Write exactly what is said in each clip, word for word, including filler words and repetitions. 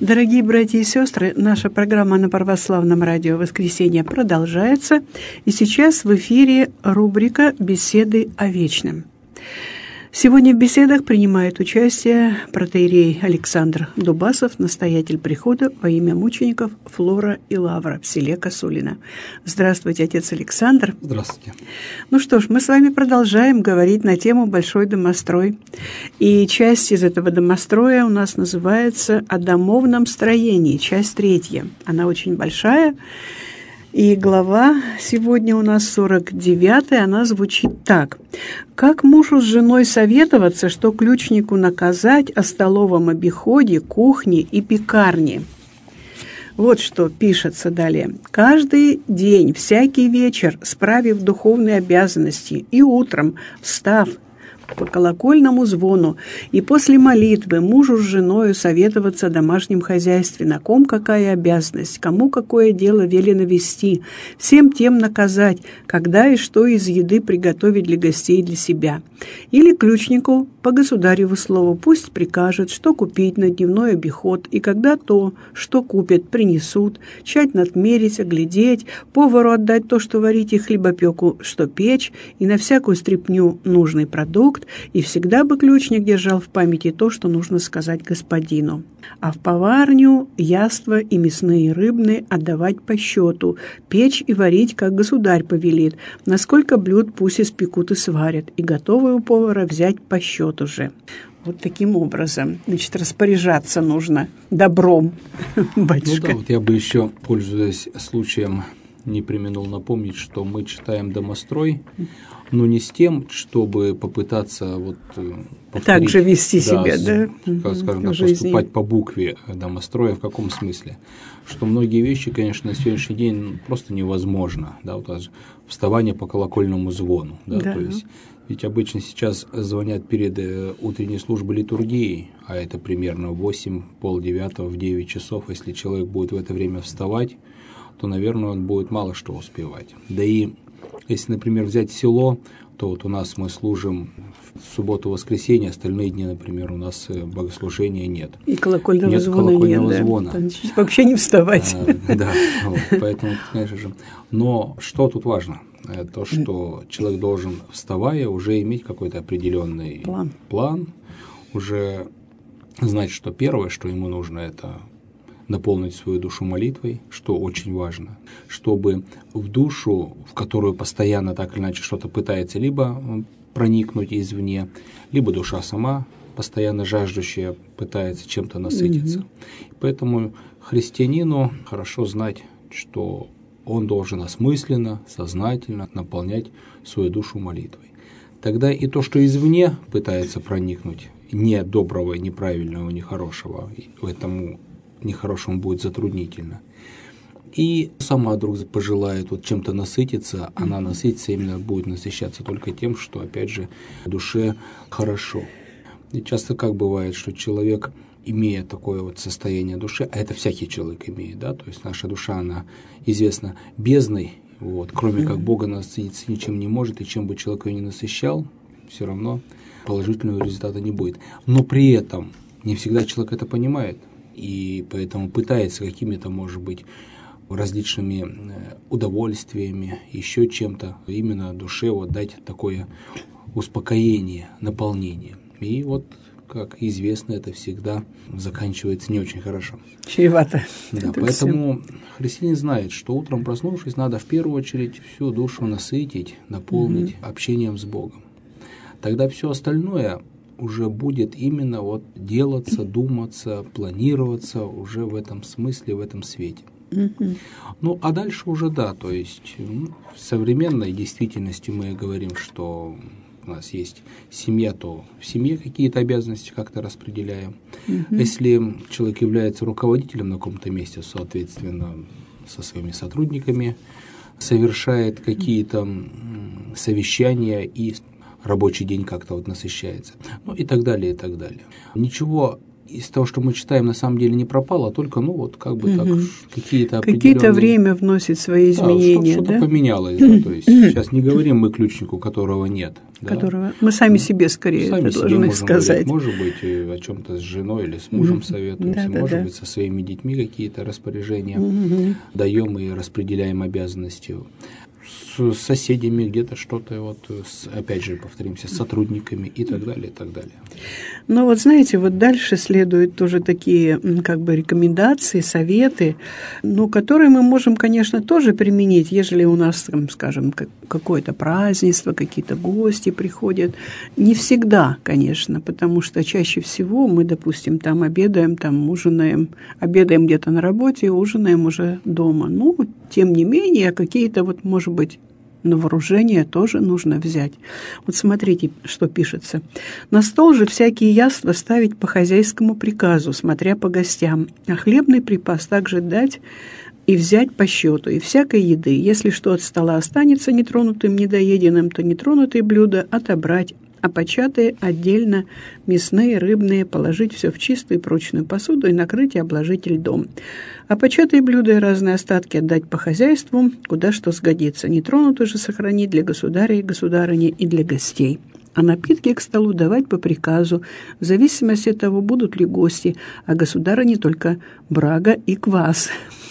Дорогие братья и сестры, наша программа на Православном радио «Воскресенье» продолжается, и сейчас в эфире рубрика «Беседы о вечном». Сегодня в беседах принимает участие протоиерей Александр Дубасов, настоятель прихода во имя мучеников Флора и Лавра в селе Косулино. Здравствуйте, отец Александр. Здравствуйте. Ну что ж, мы с вами продолжаем говорить на тему «Большой домострой». И часть из этого домостроя у нас называется «О домовном строении», часть третья. Она очень большая. И глава сегодня у нас сорок девятая, она звучит так. «Как мужу с женой советоваться, что ключнику наказать о столовом обиходе, кухне и пекарне?» Вот что пишется далее. «Каждый день, всякий вечер, справив духовные обязанности, и утром, встав по колокольному звону, и после молитвы мужу с женою советоваться о домашнем хозяйстве, на ком какая обязанность, кому какое дело велено вести, всем тем наказать, когда и что из еды приготовить для гостей и для себя. Или ключнику по государеву слову пусть прикажет, что купить на дневной обиход, и когда то, что купят, принесут, тщательно отмерить, оглядеть, повару отдать то, что варить, и хлебопеку, что печь, и на всякую стряпню нужный продукт, и всегда бы ключник держал в памяти то, что нужно сказать господину. А в поварню яства и мясные и рыбные отдавать по счету, печь и варить, как государь повелит, насколько блюд пусть испекут и сварят, и готовые у повара взять по счету же». Вот таким образом, значит, распоряжаться нужно добром, батюшка. Ну да, вот я бы еще, пользуясь случаем, не преминул напомнить, что мы читаем «Домострой», но не с тем, чтобы попытаться вот так же вести да, себя, да, как, скажем так, поступать по букве домостроя. В каком смысле? Что многие вещи, конечно, на сегодняшний день просто невозможно. Да, вот вставание по колокольному звону. Да, да. То есть, ведь обычно сейчас звонят перед утренней службой литургии, а это примерно в восемь, полдевятого, в девять часов. Если человек будет в это время вставать, то, наверное, он будет мало что успевать. Да и если, например, взять село, то вот у нас мы служим в субботу-воскресенье, остальные дни, например, у нас богослужения нет. И колокольного нет звона колокольного нет, звона. Да. Вообще не вставать. А, да, вот, поэтому, конечно же. Но что тут важно? То, что человек должен, вставая, уже иметь какой-то определенный план. план, уже знать, что первое, что ему нужно, это наполнить свою душу молитвой, что очень важно, чтобы в душу, в которую постоянно так или иначе что-то пытается либо проникнуть извне, либо душа сама, постоянно жаждущая, пытается чем-то насытиться. Mm-hmm. Поэтому христианину хорошо знать, что он должен осмысленно, сознательно наполнять свою душу молитвой. Тогда и то, что извне пытается проникнуть, не доброго, неправильного, нехорошего, этому нехорошему будет затруднительно. И сама вдруг пожелает вот чем-то насытиться, она насытится, именно будет насыщаться только тем, что, опять же, душе хорошо. И часто как бывает, что человек, имея такое вот состояние души, а это всякий человек имеет, да, то есть наша душа, она известна бездной, вот, кроме как Бога насытиться ничем не может, и чем бы человек ее не насыщал, все равно положительного результата не будет. Но при этом не всегда человек это понимает, и поэтому пытается какими-то, может быть, различными удовольствиями, еще чем-то, именно душе вот дать такое успокоение, наполнение. И вот, как известно, это всегда заканчивается не очень хорошо. Чревато. Да, поэтому все. Христианин знает, что утром проснувшись, надо в первую очередь всю душу насытить, наполнить mm-hmm. общением с Богом. Тогда все остальное уже будет именно вот делаться, думаться, планироваться уже в этом смысле, в этом свете. Mm-hmm. Ну, а дальше уже да, то есть ну, в современной действительности мы говорим, что у нас есть семья, то в семье какие-то обязанности как-то распределяем. Mm-hmm. Если человек является руководителем на каком-то месте, соответственно, со своими сотрудниками, совершает какие-то совещания и рабочий день как-то вот насыщается, ну и так далее, и так далее. Ничего из того, что мы читаем, на самом деле не пропало, а только, ну, вот как бы так, Мгм. какие-то Какие-то время вносит свои Да, изменения, что-то да? поменялось, да, то есть сейчас не говорим мы ключнику, которого нет. Да? Которого мы сами себе скорее Сами это себе должны можем сказать. говорить, может быть, э, о чем-то с женой или с мужем советуемся, Да, да, может да. быть, со своими детьми какие-то распоряжения Мгм. даем и распределяем обязанности. С соседями где-то что-то, вот, с, опять же, повторимся, с сотрудниками и так далее, и так далее. Ну вот знаете, вот дальше следуют тоже такие м, как бы рекомендации, советы, ну, которые мы можем, конечно, тоже применить, ежели у нас, там, скажем, как- какое-то празднество, какие-то гости приходят. Не всегда, конечно, потому что чаще всего мы, допустим, там обедаем, там ужинаем, обедаем где-то на работе, ужинаем уже дома. Ну, тем не менее, какие-то вот, может быть, на вооружение тоже нужно взять. Вот смотрите, что пишется. На стол же всякие яства ставить по хозяйскому приказу, смотря по гостям, а хлебный припас также дать и взять по счету, и всякой еды. Если что от стола останется нетронутым, недоеденным, то нетронутые блюда отобрать, а початые отдельно мясные, рыбные, положить все в чистую и прочную посуду и накрыть и обложить льдом. А початые блюда и разные остатки отдать по хозяйству, куда что сгодится. Нетронутые же сохранить для государя и государыни и для гостей. А напитки к столу давать по приказу, в зависимости от того, будут ли гости, а государыне только брага и квас.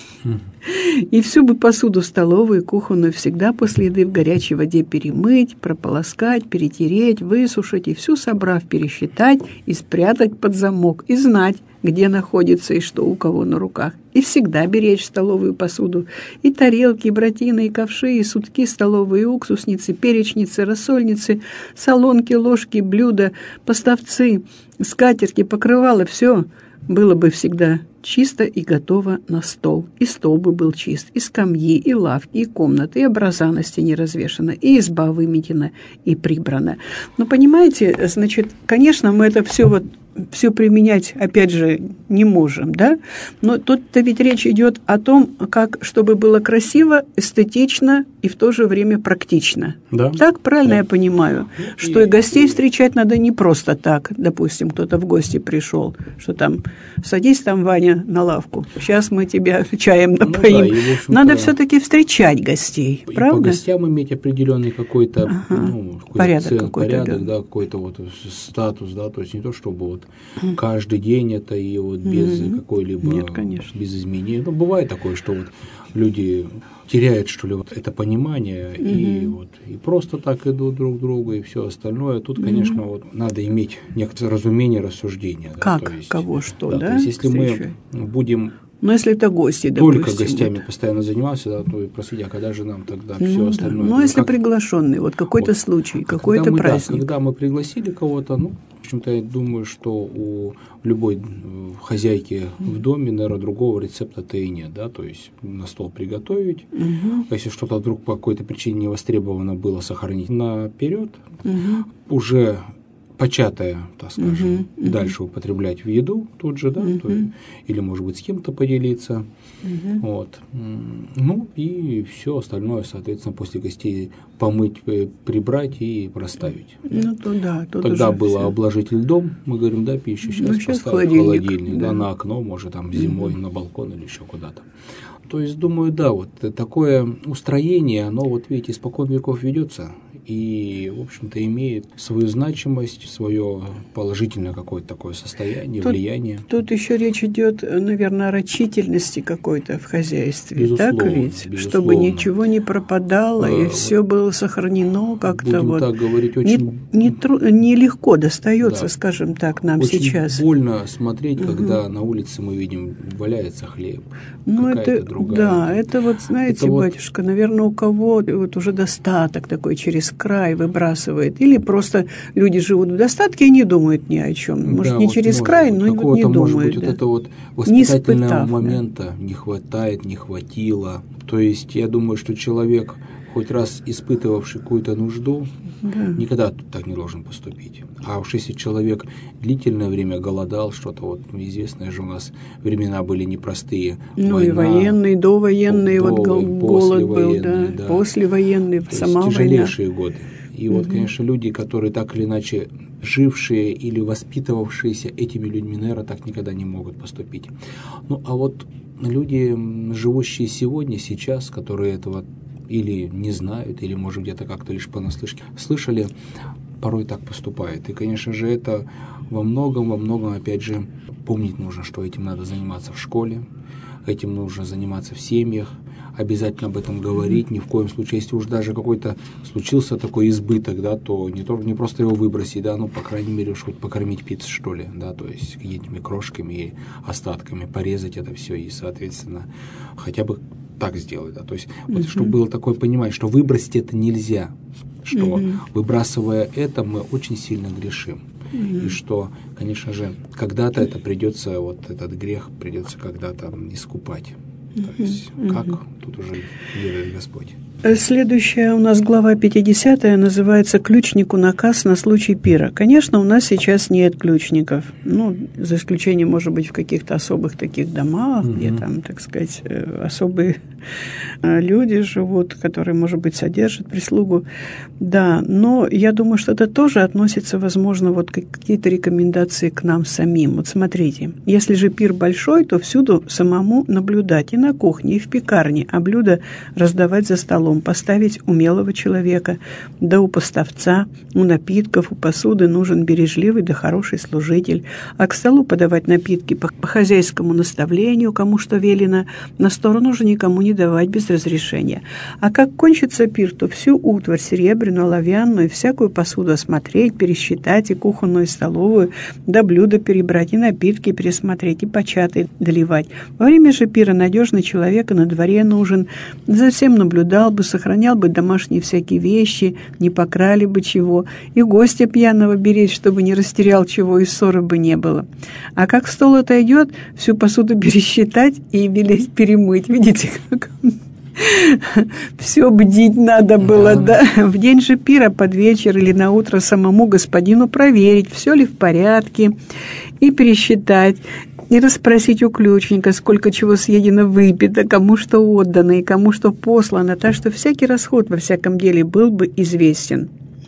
И всю бы посуду столовую и кухонную всегда после еды в горячей воде перемыть, прополоскать, перетереть, высушить, и всю собрав пересчитать и спрятать под замок, и знать, где находится и что у кого на руках. И всегда беречь столовую посуду, и тарелки, и братины, и ковши, и сутки столовые, и уксусницы, перечницы, рассольницы, солонки, ложки, блюда, поставцы, скатерти, покрывала, все было бы всегда чисто и готово на стол. И стол бы был чист, и скамьи, и лавки, и комнаты, и образа на стене развешаны, и изба выметена, и прибрана. Но понимаете, значит, конечно, мы это все вот все применять, опять же, не можем, да? Но тут-то ведь речь идет о том, как, чтобы было красиво, эстетично и в то же время практично. Да. Так, правильно Да. я понимаю? Что и гостей встречать надо не просто так. Допустим, кто-то в гости пришел, что там, садись там, Ваня, на лавку, сейчас мы тебя чаем напоим. Ну, да, и, надо все-таки встречать гостей, и правда? по гостям иметь определенный какой-то, Ага. ну, какой-то Порядок цен, какой-то, порядок, да. да, какой-то вот статус, да, то есть не то, чтобы вот каждый день это и вот без Мгм. какой-либо, Нет, конечно. без изменений. Ну, бывает такое, что вот люди теряют, что ли, вот это понимание и вот и просто так идут друг к другу и все остальное. Тут, конечно, вот надо иметь некоторое разумение, рассуждение. Да, Как, то есть, кого, что, да? да? То есть, если встречать? мы будем Но если это гости, допустим. только гостями вот. постоянно занимался, да, то и просить, а когда же нам тогда Ну, все да. остальное? Ну, если Как- приглашенный, вот какой-то вот. случай, А какой-то когда мы, праздник. Да, когда мы пригласили кого-то, ну, в общем-то, я думаю, что у любой э, хозяйки в доме, наверное, другого рецепта-то и нет, да, то есть на стол приготовить, Мгм. а если что-то вдруг по какой-то причине не востребовано было, сохранить наперед, Мгм. уже початое, так скажем, Мгм, мгм. дальше употреблять в еду тут же, да, то есть, или, может быть, с кем-то поделиться. Вот. М, Ну и все остальное, соответственно, после гостей помыть, э, прибрать и проставить. Ну, то да, тут Тогда уже было всё. обложить льдом, мы говорим, да, пищу, сейчас Ну, щас поставить холодильник, холодильник, да, да. на окно, может, там зимой на балкон или еще куда-то. То есть, думаю, да, вот такое устроение, оно, вот видите, испокон веков ведется и, в общем-то, имеет свою значимость, свое положительное какое-то такое состояние, Тут- влияние. Тут еще речь идет, наверное, о рачительности какой-то в хозяйстве, так Безусловно, ведь? Чтобы безусловно. ничего не пропадало, и Э, все было сохранено как-то Будем вот. так говорить, Не, очень, не тру- нелегко достается, Да. скажем так, нам очень сейчас. больно смотреть, когда на улице мы видим, валяется хлеб, Ну, какая-то это, другая. да, это вот, знаете, Это вот- батюшка, наверное, у кого вот уже достаток такой через край выбрасывает. Или просто люди живут в достатке и не думают ни о чем. Может, Да, не вот через может край, быть, но и вот не какого-то, может думают. быть, да. вот это вот Не воспитательного испытав, да. момента не хватает, не хватило. То есть я думаю, что человек, хоть раз испытывавший какую-то нужду, Да. никогда так не должен поступить. А уж если человек длительное время голодал, что-то вот, ну, известные же у нас времена были непростые. Ну Война, и военный, довоенный до- вот гол- и голод был, да, послевоенный, да. послевоенный, То есть сама война. тяжелейшие годы. И вот, конечно, люди, которые так или иначе жившие или воспитывавшиеся этими людьми, наверное, так никогда не могут поступить. Ну, а вот люди, живущие сегодня, сейчас, которые этого или не знают, или, может, где-то как-то лишь понаслышке слышали, порой так поступают. И, конечно же, это во многом, во многом, опять же, помнить нужно, что этим надо заниматься в школе, этим нужно заниматься в семьях, обязательно об этом говорить, ни в коем случае, если уж даже какой-то случился такой избыток, да, то не, то, не просто его выбросить, да, ну, по крайней мере, уж хоть покормить пиццей, что ли, да, то есть какими-то крошками и остатками, порезать это все и, соответственно, хотя бы так сделать, да, то есть, вот, mm-hmm. чтобы было такое понимание, что выбросить это нельзя, что mm-hmm. выбрасывая это, мы очень сильно грешим. Mm-hmm. И что, конечно же, когда-то это придется, вот этот грех придется когда-то искупать. Mm-hmm. То есть, как mm-hmm. тут уже делает Господь. Следующая у нас глава пятидесятая, называется «Ключнику наказ на случай пира». Конечно, у нас сейчас нет ключников, ну, за исключением, может быть, в каких-то особых таких домах, mm-hmm. где там, так сказать, особые люди живут, которые, может быть, содержат прислугу. Да, но я думаю, что это тоже относится, возможно, вот какие-то рекомендации к нам самим. Вот смотрите, если же пир большой, то всюду самому наблюдать, и на кухне, и в пекарне, а блюда раздавать за столом, поставить умелого человека, да у поставца, у напитков, у посуды нужен бережливый да хороший служитель, а к столу подавать напитки по, по хозяйскому наставлению, кому что велено, на сторону же никому не давать без разрешения. А как кончится пир, то всю утварь серебряную, оловянную, всякую посуду осмотреть, пересчитать, и кухонную, и столовую, да блюда перебрать, и напитки пересмотреть, и початые доливать. Во время же пира надежный человек на дворе нужен, за всем наблюдал бы, сохранял бы домашние всякие вещи, не покрали бы чего, и гостя пьяного беречь, чтобы не растерял чего, и ссоры бы не было. А как стол отойдет, всю посуду пересчитать и велеть перемыть. Видите, как все бдить надо было, да. да. В день же пира под вечер или на утро самому господину проверить, все ли в порядке, и пересчитать, и расспросить у ключника, сколько чего съедено, выпито, кому что отдано и кому что послано, так что всякий расход во всяком деле был бы известен.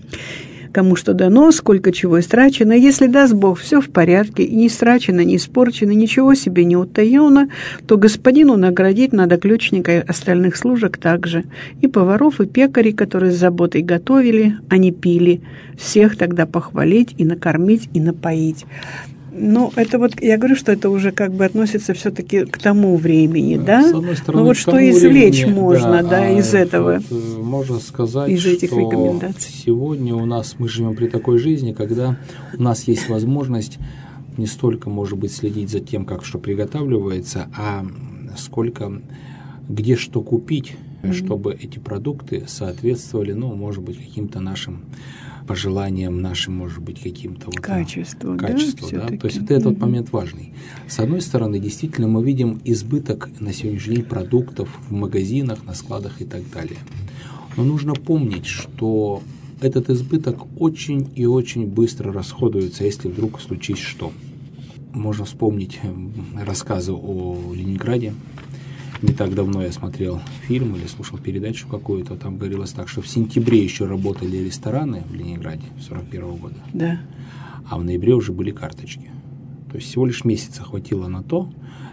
Кому что дано, сколько чего истрачено, если, даст Бог, все в порядке, и не истрачено, не испорчено, ничего себе не утаено, то господину наградить надо ключника и остальных служек также, и поваров, и пекарей, которые с заботой готовили, а не пили, всех тогда похвалить и накормить, и напоить. Ну, это вот, я говорю, что это уже как бы относится все-таки к тому времени, да? С одной стороны, ну, вот что извлечь времени, можно, да, да а из этого. Вот, можно сказать, из этих что рекомендаций. Сегодня у нас, мы живем при такой жизни, когда у нас есть возможность не столько, может быть, следить за тем, как что приготавливается, а сколько, где что купить, mm-hmm. чтобы эти продукты соответствовали, ну, может быть, каким-то нашим пожеланиям, нашим, может быть, каким-то вот, качеству, качеству, да, да? То есть вот этот mm-hmm. момент важный. С одной стороны, действительно, мы видим избыток на сегодняшний день продуктов в магазинах, на складах и так далее. Но нужно помнить, что этот избыток очень и очень быстро расходуется, если вдруг случись что. Можно вспомнить рассказы о Ленинграде. Не так давно я смотрел фильм или слушал передачу какую-то, там говорилось так, что в сентябре еще работали рестораны в Ленинграде сорок первого года, да. а в ноябре уже были карточки. То есть всего лишь месяца хватило на то,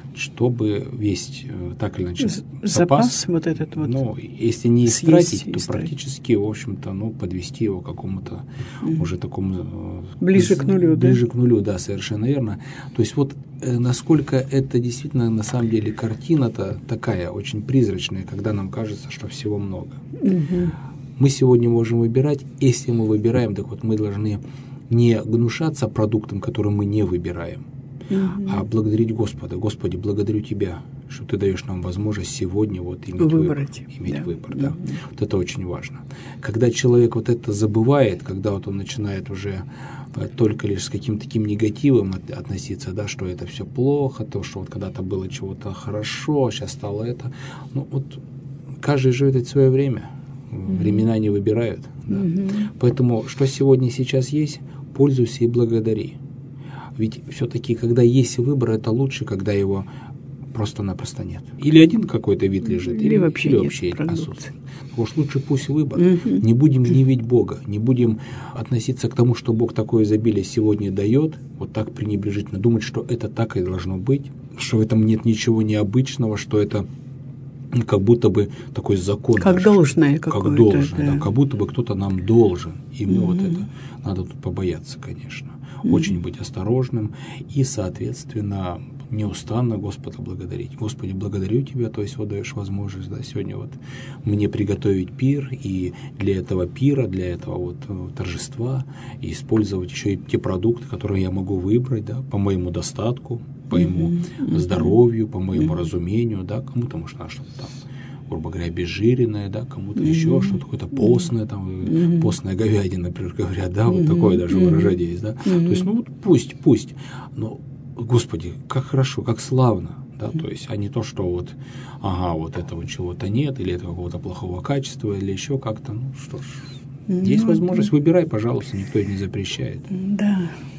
чтобы весь так или иначе запас, запас вот этот вот, ну, если не истратить, то истратить. практически, в общем-то, ну, подвести его к какому-то mm. уже такому... Ближе к нулю, ближе да? к нулю, да, совершенно верно. То есть вот э, насколько это действительно на самом деле картина-то такая, очень призрачная, когда нам кажется, что всего много. Mm-hmm. Мы сегодня можем выбирать, если мы выбираем, так вот мы должны не гнушаться продуктом, который мы не выбираем, Mm-hmm. а благодарить Господа. Господи, благодарю Тебя, что Ты даешь нам возможность сегодня вот иметь Выбрать. выбор. Иметь да. выбор, да. Mm-hmm. Вот это очень важно. Когда человек вот это забывает, когда вот он начинает уже только лишь с каким-то таким негативом относиться, да, что это все плохо, то, что вот когда-то было чего-то хорошо, сейчас стало это. Ну вот каждый живет в свое время. Mm-hmm. Времена не выбирают. Да. Mm-hmm. Поэтому что сегодня сейчас есть, пользуйся и благодари. Ведь все-таки, когда есть выбор, это лучше, когда его просто-напросто нет. Или один какой-то вид лежит, или, или вообще, или нет вообще продукции. отсутствует. Уж лучше пусть выбор. Угу. Не будем гневить Бога, не будем относиться к тому, что Бог такое изобилие сегодня дает, вот так пренебрежительно, думать, что это так и должно быть, что в этом нет ничего необычного, что это как будто бы такой закон. Как наш, должное как какое-то. должное, Да. да, как будто бы кто-то нам должен. И мы угу. вот это, надо тут побояться, конечно. Угу. Очень быть осторожным и, соответственно, неустанно Господа благодарить. Господи, благодарю Тебя, то есть вот даешь возможность, да, сегодня вот мне приготовить пир, и для этого пира, для этого вот торжества и использовать еще и те продукты, которые я могу выбрать, да, по моему достатку, по моему mm-hmm. здоровью, по моему mm-hmm. разумению, да, кому-то может надо что-то там, грубо говоря, обезжиренное, да, кому-то mm-hmm. еще что-то, какое-то постное, там, mm-hmm. постная говядина, например, говорят, да, вот mm-hmm. такое даже mm-hmm. выражение есть, да, mm-hmm. то есть, ну вот пусть, пусть, но Господи, как хорошо, как славно, да, то есть, а не то, что вот, ага, вот этого чего-то нет, или это какого-то плохого качества, или еще как-то, ну что ж, ну, есть возможность, это... выбирай, пожалуйста, никто это не запрещает. Да.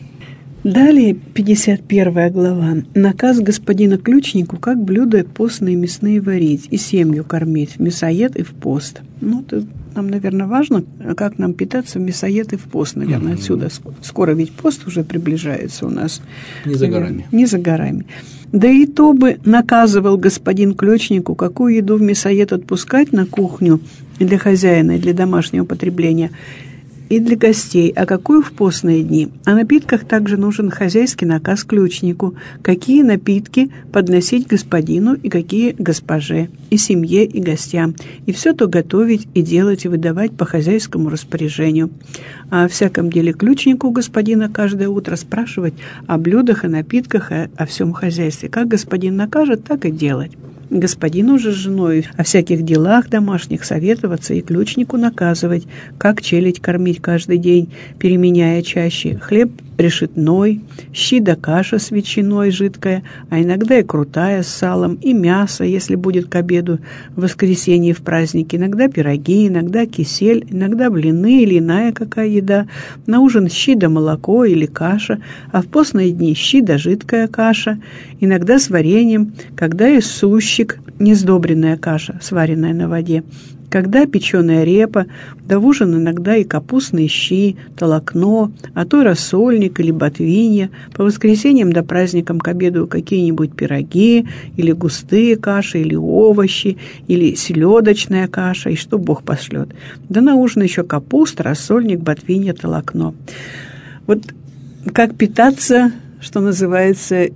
Далее, пятьдесят первая глава. Наказ господина ключнику, как блюда постные мясные варить и семью кормить, в мясоед и в пост. Ну, это нам, наверное, важно, как нам питаться в мясоед и в пост, наверное, mm-hmm. отсюда. Скоро ведь пост уже приближается у нас. Не за горами. Не за горами. Да и то бы наказывал господин ключнику, какую еду в мясоед отпускать на кухню для хозяина и для домашнего потребления, и для гостей, а какую в постные дни. О напитках также нужен хозяйский наказ ключнику, какие напитки подносить господину и какие госпоже, и семье, и гостям, и все то готовить и делать и выдавать по хозяйскому распоряжению. А о всяком деле ключнику господина каждое утро спрашивать о блюдах и напитках, и о всем хозяйстве. Как господин накажет, так и делать. Господину же с женой о всяких делах домашних советоваться и ключнику наказывать, как челядь кормить каждый день, переменяя чаще хлеб решетной, щи да каша с ветчиной жидкая, а иногда и крутая с салом, и мясо, если будет к обеду в воскресенье в праздники, иногда пироги, иногда кисель, иногда блины или иная какая еда, на ужин щи да молоко или каша, а в постные дни щи да жидкая каша, иногда с вареньем, когда и сущик, несдобренная каша, сваренная на воде, когда печеная репа, да в ужин иногда и капустные щи, толокно, а то и рассольник или ботвинья, по воскресеньям да праздникам к обеду какие-нибудь пироги, или густые каши, или овощи, или селедочная каша, и что Бог пошлет. Да на ужин еще капуста, рассольник, ботвинья, толокно. Вот как питаться, что называется,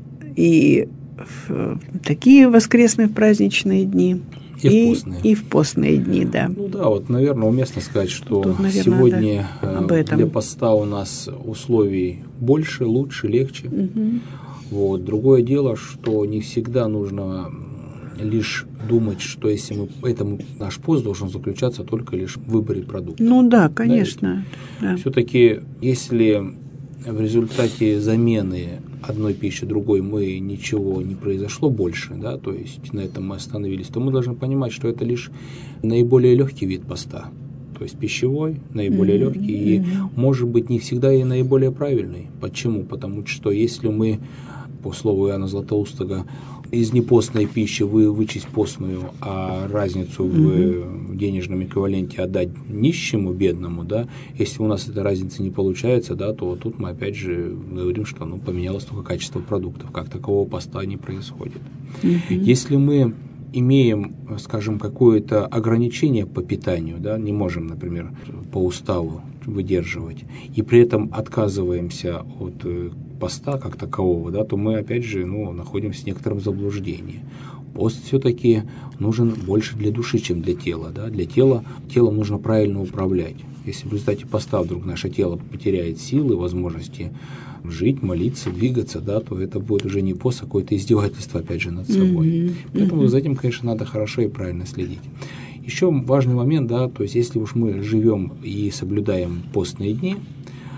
и в такие воскресные праздничные дни. И, и в постные. И в постные дни, да. Ну да, вот, наверное, уместно сказать, что Тут, наверное, сегодня да, для поста у нас условий больше, лучше, легче. Угу. Вот. Другое дело, что не всегда нужно лишь думать, что если мы этому наш пост должен заключаться только лишь в выборе продуктов. Ну да, конечно. Да. Все-таки, если в результате замены одной пищи другой мы ничего не произошло больше, да, то есть на этом мы остановились, то мы должны понимать, что это лишь наиболее легкий вид поста, то есть пищевой, наиболее mm-hmm. легкий и, mm-hmm. может быть, не всегда и наиболее правильный. Почему? Потому что если мы, по слову Иоанна Златоустого, из непостной пищи вы вычесть постную, а разницу mm-hmm. в денежном эквиваленте отдать нищему, бедному, да, если у нас эта разница не получается, да, то тут мы опять же говорим, что ну, поменялось только качество продуктов, как такового поста не происходит. Mm-hmm. Если мы имеем, скажем, какое-то ограничение по питанию, да, не можем, например, по уставу выдерживать, и при этом отказываемся от поста как такового, да, то мы опять же ну, находимся в некотором заблуждении. Пост все-таки нужен больше для души, чем для тела. Да? Для тела телом нужно правильно управлять. Если в результате поста вдруг наше тело потеряет силы, возможности жить, молиться, двигаться, да, то это будет уже не пост, а какое-то издевательство, опять же, над собой. Mm-hmm. Поэтому mm-hmm. за этим, конечно, надо хорошо и правильно следить. Еще важный момент, да, то есть если уж мы живем и соблюдаем постные дни,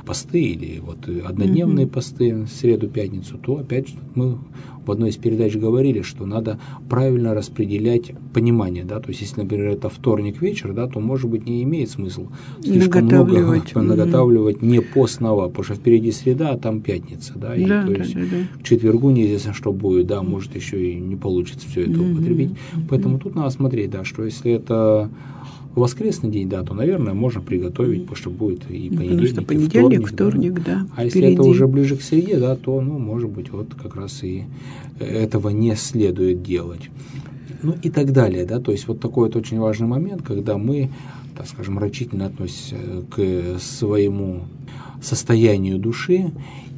посты или вот однодневные mm-hmm. посты, среду-пятницу, то опять же мы в одной из передач говорили, что надо правильно распределять понимание, да, то есть если, например, это вторник вечер, да, то, может быть, не имеет смысла слишком много mm-hmm. наготавливать не постного, потому что впереди среда, а там пятница, да, и да, то да, есть да, да. к четвергу неизвестно, что будет, да, может еще и не получится все это mm-hmm. употребить, mm-hmm. поэтому тут надо смотреть, да, что если это воскресный день, да, то, наверное, можно приготовить, потому что будет и понедельник, что и понедельник, вторник, вторник, да. да. А если впереди. это уже ближе к среде, да, то, ну, может быть, вот как раз и этого не следует делать. Ну и так далее, да, то есть вот такой вот очень важный момент, когда мы, так скажем, рачительно относимся к своему состоянию души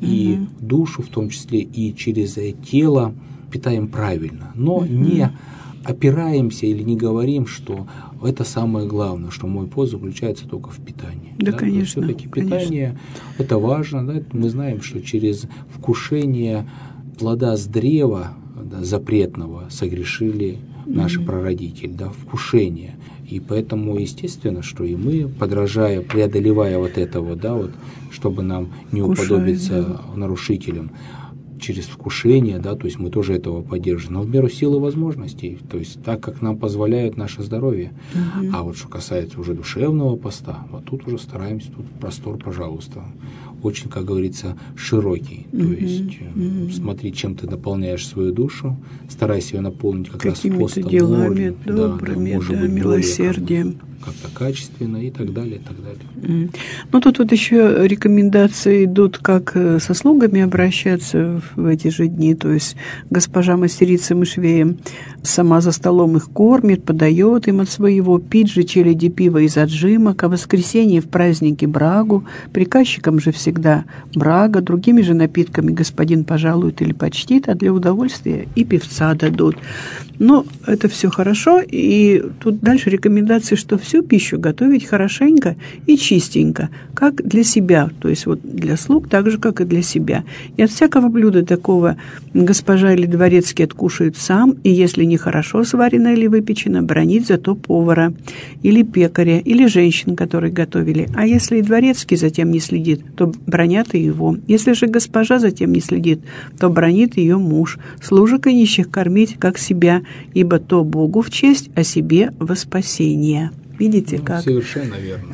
и угу. душу, в том числе и через тело, питаем правильно, но угу. не опираемся или не говорим, что это самое главное, что мой пост заключается только в питании. Да, да? конечно. Все-таки питание конечно. Это важно. Да? Мы знаем, что через вкушение плода с древа, да, запретного согрешили наши mm-hmm. прародители, да, вкушение. И поэтому, естественно, что и мы, подражая, преодолевая вот этого, да, вот, чтобы нам не Кушай, уподобиться да. нарушителям, через вкушение, да, то есть мы тоже этого поддерживаем, но в меру силы возможностей, то есть так, как нам позволяет наше здоровье. Угу. А вот что касается уже душевного поста, вот тут уже стараемся, тут простор, пожалуйста, очень, как говорится, широкий. Угу. То есть угу. смотри, чем ты наполняешь свою душу, старайся ее наполнить как какими-то раз постом, делами, да, добрыми, да, может да, быть, милосердием. Как, как-то качественно и так далее, и так далее. Mm. Ну, тут вот еще рекомендации идут, как со слугами обращаться в эти же дни, то есть госпожа мастерица мышвеем сама за столом их кормит, подает им от своего, пить же челяди пива из отжимок, а в воскресенье в празднике брагу, приказчикам же всегда брага, другими же напитками господин пожалует или почтит, а для удовольствия и певца дадут. Но это все хорошо, и тут дальше рекомендации, что всю пищу готовить хорошенько и чистенько, как для себя, то есть вот для слуг так же, как и для себя. И от всякого блюда такого госпожа или дворецкий откушает сам, и если нехорошо сварено или выпечено, бранит зато повара или пекаря, или женщин, которые готовили. А если и дворецкий затем не следит, то бранят и его. Если же госпожа затем не следит, то бранит ее муж. Служек и нищих кормить, как себя, ибо то Богу в честь, а себе во спасение. Видите, ну, как? Совершенно верно.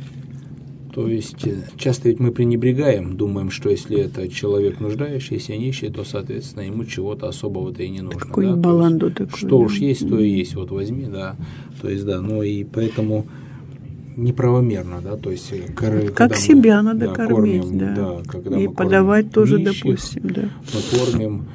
То есть часто ведь мы пренебрегаем, думаем, что если это человек нуждающийся, нищий, то, соответственно, ему чего-то особого-то и не нужно. Какой-нибудь да? баланду такой. Что да. уж есть, то и есть, вот возьми, да. То есть, да, ну и поэтому неправомерно, да, то есть как когда себя мы, надо да, кормить, кормим, да, да когда и мы подавать тоже, нищих, допустим, да. Мы кормим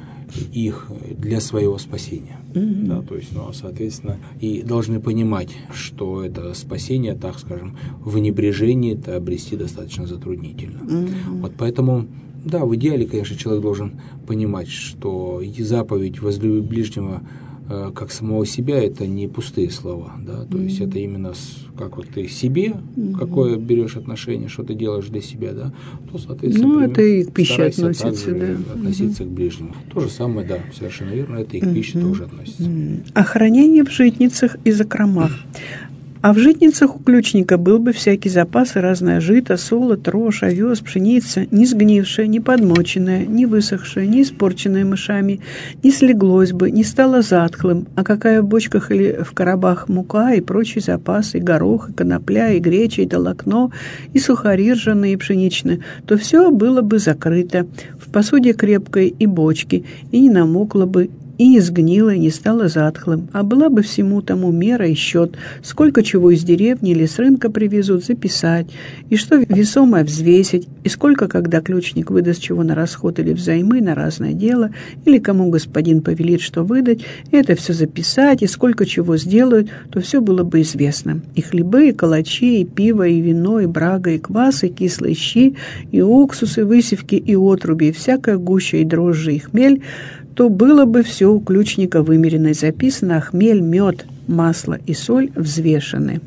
их для своего спасения, mm-hmm. да, то есть, ну, соответственно, и должны понимать, что это спасение, так скажем, в небрежении это обрести достаточно затруднительно. Mm-hmm. Вот поэтому, да, в идеале, конечно, человек должен понимать, что заповедь «возлюби ближнего как самого себя» это не пустые слова, да, то mm-hmm. есть это именно как вот ты себе, mm-hmm. какое берешь отношение, что ты делаешь для себя, да, то, соответственно, ну, пример, это и к пище относится, также да. относиться mm-hmm. к ближнему. То же самое, да, совершенно верно, это и к пище mm-hmm. тоже относится. Mm-hmm. А хранение в житницах и закромах. А в житницах у ключника был бы всякий запас и разное жито, солод, рожь, овес, пшеница, не сгнившая, не подмоченная, не высохшая, не испорченная мышами, не слеглось бы, не стало затхлым, а какая в бочках или в коробах мука и прочие запасы, и горох, и конопля, и греча, и толокно, и сухари ржаные и пшеничные, то все было бы закрыто в посуде крепкой и бочке, и не намокло бы, и не сгнило, и не стало затхлым, а была бы всему тому мера и счет, сколько чего из деревни или с рынка привезут, записать, и что весомое взвесить, и сколько, когда ключник выдаст чего на расход или взаймы на разное дело, или кому господин повелит, что выдать, и это все записать, и сколько чего сделают, то все было бы известно. И хлебы, и калачи, и пиво, и вино, и брага, и квас, и кислые щи, и уксус, и высевки, и отруби, и всякая гуща, и дрожжи, и хмель, то было бы все у ключника вымерено и записано, а хмель, мед, масло и соль взвешены.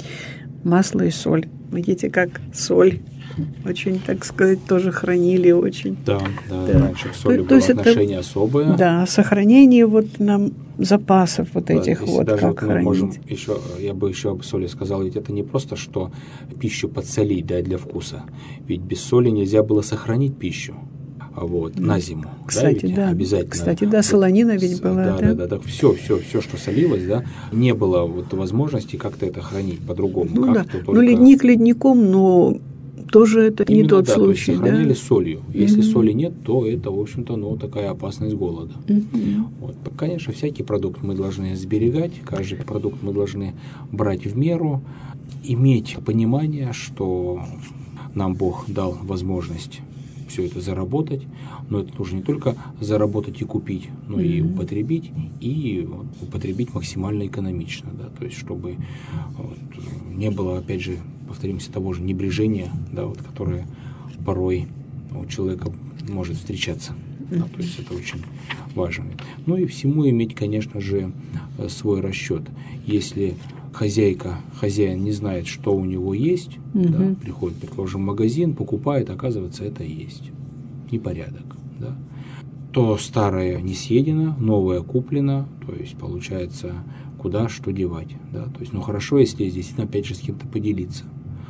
Масло и соль. Видите, как соль очень, так сказать, тоже хранили очень. Да, да, да. раньше к соли то, было то отношение это, особое. Да, сохранение вот нам запасов вот да, этих вот, даже как вот мы хранить. Можем еще, я бы еще об соли сказал, ведь это не просто, что пищу подсолить, да, для вкуса. Ведь без соли нельзя было сохранить пищу. Вот, на зиму. Кстати, да, да. Обязательно. Кстати, да, солонина ведь была, да? Да, да, да, да. Все, все, все, что солилось, да, не было вот возможности как-то это хранить по-другому. Ну да, как-то ну только... ледник ледником, но тоже это Именно, не тот да, случай, то есть сохранили да? солью. Если Мгм. соли нет, то это, в общем-то, ну, такая опасность голода. Мгм. Вот. Конечно, всякий продукт мы должны сберегать, каждый продукт мы должны брать в меру, иметь понимание, что нам Бог дал возможность все это заработать, но это нужно не только заработать и купить, но и Мгм. употребить, и вот, употребить максимально экономично, да, то есть чтобы вот, не было, опять же, повторимся, того же небрежения, да, вот, которое порой у человека может встречаться. Да, то есть это очень важно. Ну и всему иметь, конечно же, свой расчет. Если хозяйка, хозяин не знает, что у него есть, Мгм. да, приходит, предположим, в магазин, покупает, оказывается, это и есть. Непорядок. Да. То старое не съедено, новое куплено, то есть получается, куда что девать. Да. То есть, ну хорошо, если действительно, опять же, с кем-то поделиться.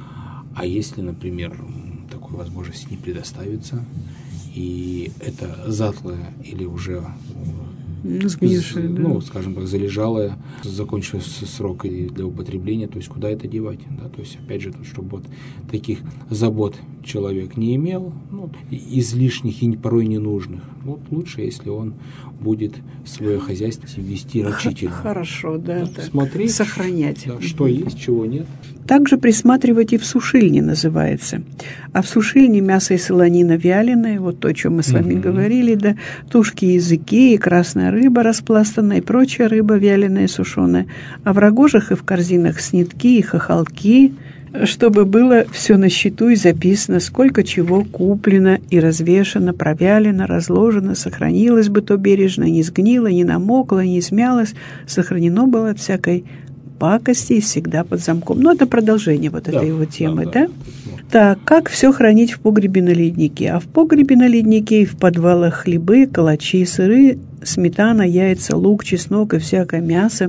А если, например, такой возможности не предоставится, и это затлое или уже Сгнившее, да. ну, скажем так, залежалое, закончился срок для употребления, то есть куда это девать, да, то есть опять же, чтобы вот таких забот человек не имел, ну, излишних и порой ненужных, вот лучше, если он будет свое хозяйство вести рачительно. Хорошо, да, да смотреть, сохранять. Да, что есть, чего нет. Также присматривать и в сушильне называется. А в сушильне мясо и солонина вяленое, вот то, о чем мы с вами Мгм. говорили, да, тушки, языки, и красная рыба распластанная, и прочая рыба вяленая, сушеная. А в рогожах и в корзинах снитки и хохолки, чтобы было все на счету и записано, сколько чего куплено и развешано, провялено, разложено, сохранилось бы то бережно, не сгнило, не намокло, не смялось, сохранено было от всякой пакости и всегда под замком. Ну, это продолжение вот Да, этой его темы, да? да? да. Так, как все хранить в погребе на леднике? А в погребе на леднике и в подвалах хлебы, калачи, сыры, сметана, яйца, лук, чеснок и всякое мясо,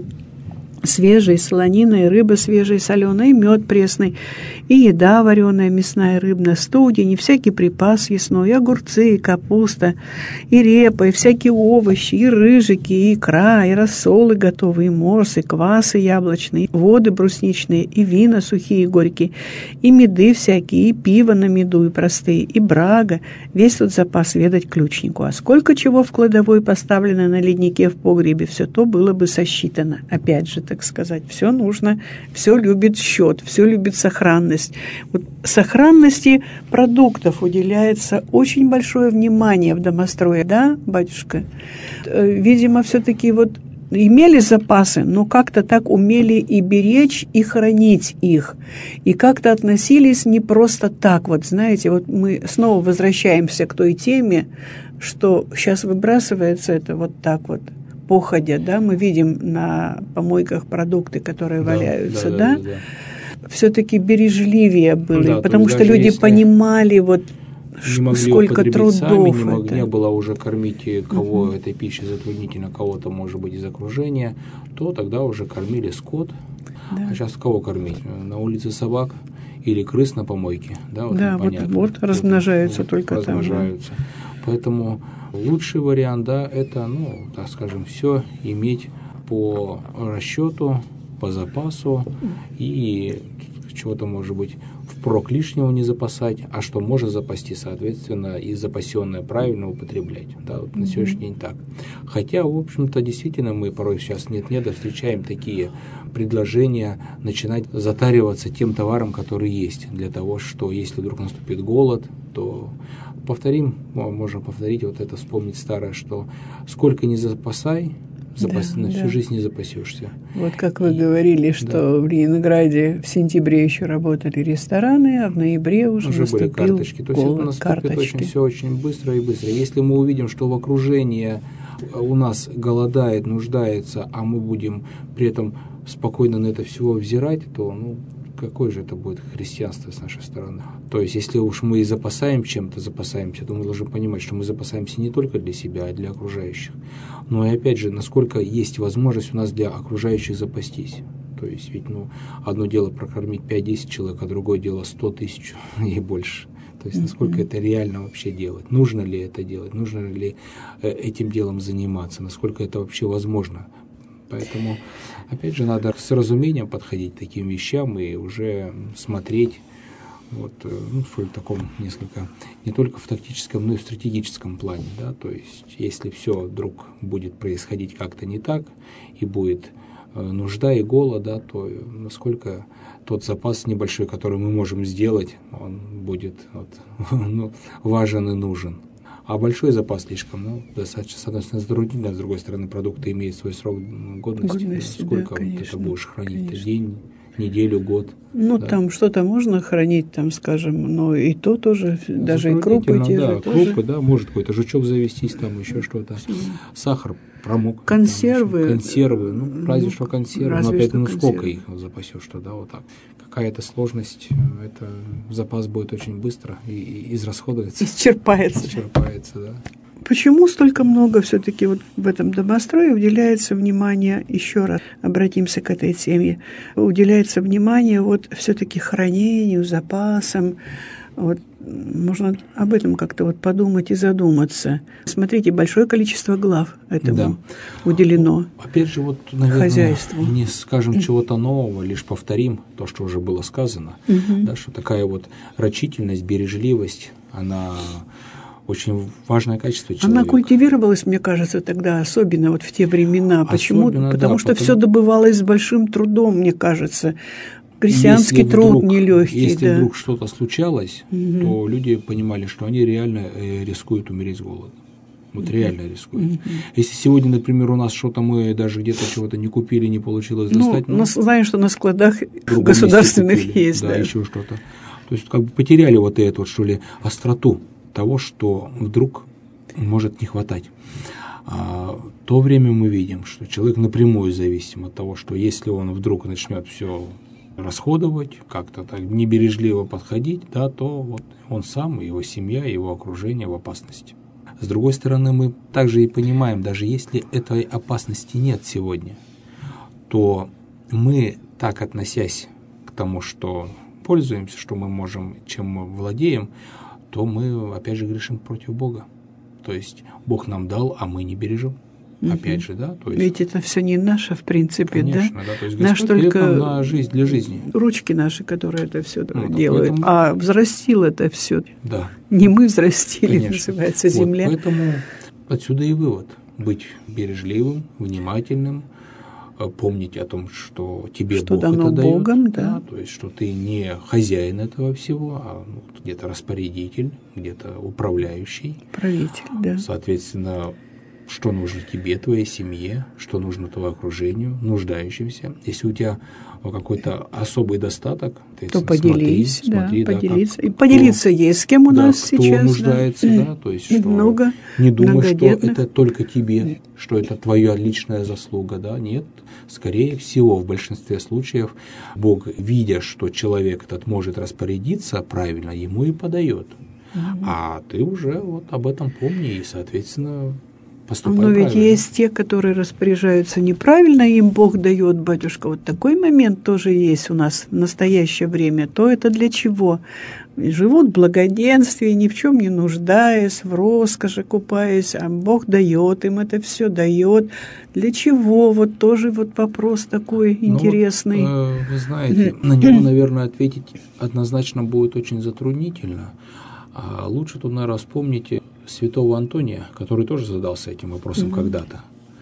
свежая солонина и рыба свежая, соленая, и мед пресный, и еда вареная, мясная, рыбная, студень, и всякий припас ясной, и огурцы, и капуста, и репа, и всякие овощи, и рыжики, и икра, и рассолы готовые, и морс, и квасы яблочные, и воды брусничные, и вина сухие и горькие, и меды всякие, и пиво на меду, и простые, и брага, весь тут запас ведать ключнику. А сколько чего в кладовой поставлено на леднике в погребе, все то было бы сосчитано. Опять же, так сказать, все нужно, все любит счет, все любит сохранность. Вот сохранности продуктов уделяется очень большое внимание в домострое, да, батюшка? Видимо, все-таки вот имели запасы, но как-то так умели и беречь, и хранить их. И как-то относились не просто так. Вот знаете, вот мы снова возвращаемся к той теме, что сейчас выбрасывается это вот так вот, походя, да, мы видим на помойках продукты, которые да, валяются, да, да? да, да. Все-таки бережливее были, да, потому что люди понимали, вот, не могли сколько трудов сами, не, мог, это. не было уже кормить кого угу. этой пищей затруднительно, кого-то, может быть, из окружения, то тогда уже кормили скот. Да. А сейчас кого кормить? На улице собак или крыс на помойке? Да, вот, да, вот, вот размножаются вот, только размножаются. там. Да. Поэтому лучший вариант, да, это, ну, так скажем, все иметь по расчету, по запасу и чего-то, может быть, впрок лишнего не запасать, а что может запасти, соответственно, и запасенное правильно употреблять. Да, вот mm-hmm. на сегодняшний день так. Хотя, в общем-то, действительно, мы порой сейчас нет-нет, встречаем такие предложения начинать затариваться тем товаром, который есть, для того, что если вдруг наступит голод, то повторим, можем повторить вот это, вспомнить старое, что сколько ни запасай, запас, да, на всю да. жизнь не запасешься. Вот как вы и, говорили, что да. в Ленинграде в сентябре еще работали рестораны, а в ноябре уже, уже были карточки. То есть это наступит очень, все очень быстро и быстро. Если мы увидим, что в окружении у нас голодает, нуждается, а мы будем при этом спокойно на это все взирать, то, ну, какое же это будет христианство с нашей стороны? То есть, если уж мы и запасаем чем-то, запасаемся, то мы должны понимать, что мы запасаемся не только для себя, а для окружающих. Но и опять же, насколько есть возможность у нас для окружающих запастись. То есть, ведь ну, одно дело прокормить пять-десять человек, а другое дело сто тысяч и больше. То есть, насколько mm-hmm. это реально вообще делать? Нужно ли это делать? Нужно ли этим делом заниматься? Насколько это вообще возможно? Поэтому, опять же, надо с разумением подходить к таким вещам и уже смотреть вот, ну, в таком несколько, не только в тактическом, но и в стратегическом плане. Да? То есть, если все вдруг будет происходить как-то не так, и будет нужда и голод, да, то насколько тот запас небольшой, который мы можем сделать, он будет вот, ну, важен и нужен. А большой запас слишком, ну, достаточно, с одной стороны, затруднительно, а с другой стороны, продукты имеют свой срок годности. годности Сколько да, конечно, вот это будешь хранить? Конечно. День, неделю, год? Ну, да? Там что-то можно хранить, там, скажем, но и то тоже, даже и крупы те да, же крупы, тоже. да, может какой-то жучок завестись, там еще что-то. Сахар промок. Консервы. Там, консервы, ну, разве ну, что консервы, разве но опять, ну, консервы. Сколько их запасешь, что, да, вот так. Какая-то сложность, это запас будет очень быстро и, и израсходуется. Исчерпается. Исчерпается, да. Почему столько много все-таки вот в этом домострое уделяется внимание, еще раз обратимся к этой теме, уделяется внимание вот все-таки хранению, запасам, вот, можно об этом как-то вот подумать и задуматься. Смотрите, большое количество глав этому да. уделено. Опять же, вот, наверное, хозяйству. Не скажем чего-то нового, лишь повторим то, что уже было сказано, угу. да, что такая вот рачительность, бережливость, она очень важное качество человека. Она культивировалась, мне кажется, тогда, особенно вот в те времена. Почему? Особенно, потому да, что потому... все добывалось с большим трудом, мне кажется. Крестьянский если труд вдруг, нелегкий. Если да. вдруг что-то случалось, угу. то люди понимали, что они реально рискуют умереть с голода. Вот угу. реально рискуют. Угу. Если сегодня, например, у нас что-то мы даже где-то чего-то не купили, не получилось достать. Ну, ну знаем, что на складах государственных есть. Да, да, еще что-то. То есть как бы потеряли вот эту, вот, что ли, остроту того, что вдруг может не хватать. А в то время мы видим, что человек напрямую зависим от того, что если он вдруг начнет все расходовать, как-то так небережливо подходить, да, то вот он сам, его семья, его окружение в опасности. С другой стороны, мы также и понимаем, даже если этой опасности нет сегодня, то мы, так относясь к тому, что пользуемся, что мы можем, чем мы владеем, то мы, опять же, грешим против Бога. То есть Бог нам дал, а мы не бережем. Угу. Опять же, да? То есть, ведь это все не наше, в принципе, конечно, да? да? То есть Наш Господь только дает нам на жизнь, для жизни. Ручки наши, которые это все ну, делают. Поэтому... А взрастил это все. Да. Не мы взрастили, конечно. Называется земля. Вот, поэтому отсюда и вывод. Быть бережливым, внимательным, помнить о том, что тебе что Бог дано это Богом, дает, да. да, то есть, что ты не хозяин этого всего, а ну, где-то распорядитель, где-то управляющий. Правитель, да. Соответственно, что нужно тебе, твоей семье, что нужно твоему окружению, нуждающимся. Если у тебя какой-то особый достаток, ты то поделись, смотри, да, смотри, поделиться. Да, и поделиться кто, есть с кем у да, нас кто сейчас. нуждается, да, да, то есть и что много не думай, что это только тебе, что это твоя личная заслуга, да, нет. Скорее всего, в большинстве случаев Бог, видя, что человек этот может распорядиться правильно, ему и подает. Угу. А ты уже вот об этом помни и, соответственно, поступай Но ведь правильно. есть те, которые распоряжаются неправильно, им Бог дает, батюшка. Вот такой момент тоже есть у нас в настоящее время. То это для чего? Живут в благоденствии, ни в чем не нуждаясь, в роскоши купаясь, а Бог дает им это все, дает. Для чего? Вот тоже вот вопрос такой интересный. Ну, вот, э, вы знаете, на него, наверное, ответить однозначно будет очень затруднительно. А лучше тут, наверное, вспомните святого Антония, который тоже задался этим вопросом mm-hmm. когда-то.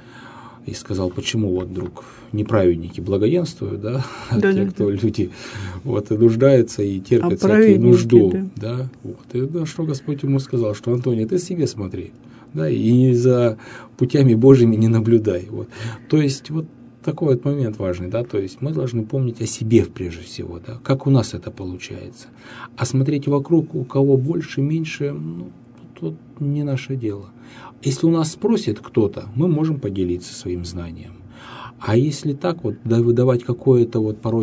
И сказал, почему вот вдруг неправедники благоденствуют, да, а да, те, да, кто да. люди вот, и нуждаются, и терпят а всякие нужду. Да. Да, вот. И да, что Господь ему сказал, что Антоний, ты себе смотри, да, и за путями Божьими не наблюдай. Вот. То есть вот такой вот момент важный, да, то есть мы должны помнить о себе прежде всего, да, как у нас это получается. А смотреть вокруг, у кого больше, меньше, ну, тут не наше дело. Если у нас спросит кто-то, мы можем поделиться своим знанием. А если так вот, да, выдавать какое-то вот порой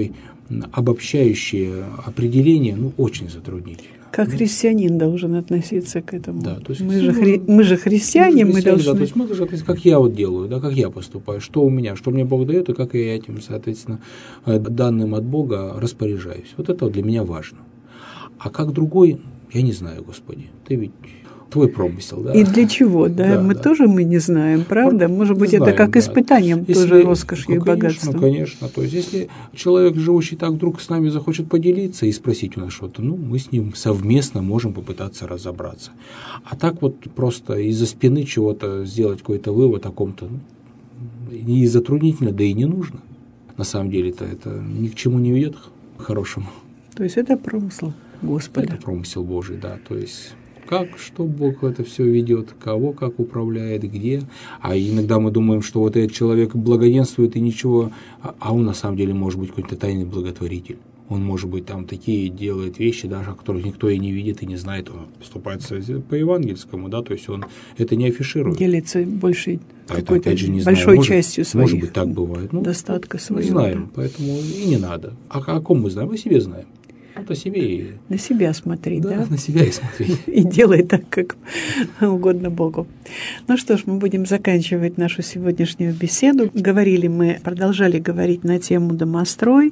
обобщающие определения, ну, очень затруднительно. Как христианин должен относиться к этому. Да, то есть, мы, же хри... мы же христиане, мы, мы должны... Да, то есть мы должны относиться, как я вот делаю, да, как я поступаю, что у меня, что мне Бог дает, и как я этим, соответственно, данным от Бога распоряжаюсь. Вот это вот для меня важно. А как другой, я не знаю, Господи, Ты ведь... Твой промысел, да. И для чего, да, да мы да. тоже мы не знаем, правда? Может быть, знаем, это как да. испытанием, если, тоже роскошью ну, и богатством. Конечно, конечно. То есть, если человек, живущий так, вдруг с нами захочет поделиться и спросить у нас что-то, ну, мы с ним совместно можем попытаться разобраться. А так вот просто из-за спины чего-то сделать какой-то вывод о ком-то, ну, и затруднительно, да и не нужно. На самом деле-то это ни к чему не ведет к хорошему. То есть это промысел Господа. Это промысел Божий, да. То есть... Как, что Бог это все ведет, кого как управляет, где. А иногда мы думаем, что вот этот человек благоденствует и ничего, а он на самом деле может быть какой-то тайный благотворитель. Он, может быть, там такие делает вещи, даже которых никто и не видит, и не знает. Он поступает по евангельскому, да, то есть он это не афиширует. Делится большей, а какой-то это, не большой знаю, может, частью своих. Может быть, так бывает. Ну, достатка своего. Мы знаем, поэтому и не надо. А о ком мы знаем? О себе знаем. Вот о себе и... На себя смотри, да? Да, на себя и смотри. И делай так, как угодно Богу. Ну что ж, мы будем заканчивать нашу сегодняшнюю беседу. Говорили мы, продолжали говорить на тему домострой.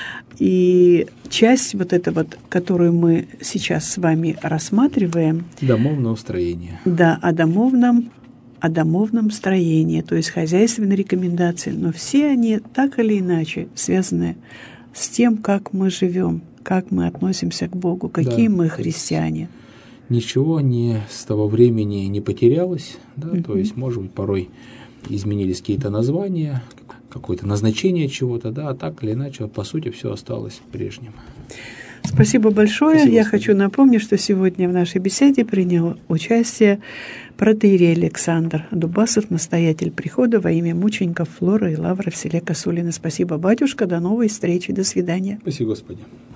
И часть вот эта вот, которую мы сейчас с вами рассматриваем... Домовное устроение. Да, о домовном, о домовном строении, то есть хозяйственные рекомендации. Но все они так или иначе связаны с тем, как мы живем, как мы относимся к Богу, какие да, мы христиане. Ничего не с того времени не потерялось, да, uh-huh. то есть, может быть, порой изменились какие-то названия, какое-то назначение чего-то, да, а так или иначе, по сути, все осталось прежним. Спасибо большое. Спасибо, Я Господи. хочу напомнить, что сегодня в нашей беседе принял участие протоиерей Александр Дубасов, настоятель прихода во имя мучеников Флора и Лавра в селе Косулино. Спасибо, батюшка. До новой встречи. До свидания. Спасибо, Господи.